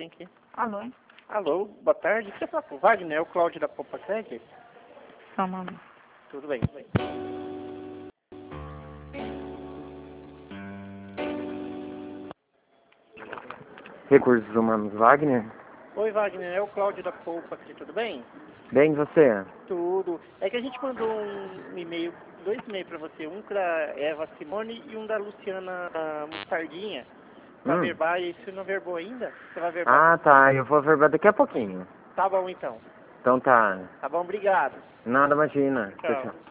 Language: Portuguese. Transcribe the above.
aqui. Alô? Alô, boa tarde. Você fala com o Wagner? É o Cláudio da Popa Credit? Só um momento. Tudo bem. Recursos Humanos, Wagner? Oi, Wagner. É o Cláudio da Popa Credit. Tudo bem? Bem, você? Tudo. É que a gente mandou um e-mail, 2 e-mails pra você. Um da Eva Simone e um da Luciana Mostardinha. Pra verbar. E você não verbou ainda? Você vai verbar? Ah, tá. Eu vou verbar daqui a pouquinho. Tá bom, então. Então tá. Tá bom, obrigado. Nada, imagina. Tchau. Tchau.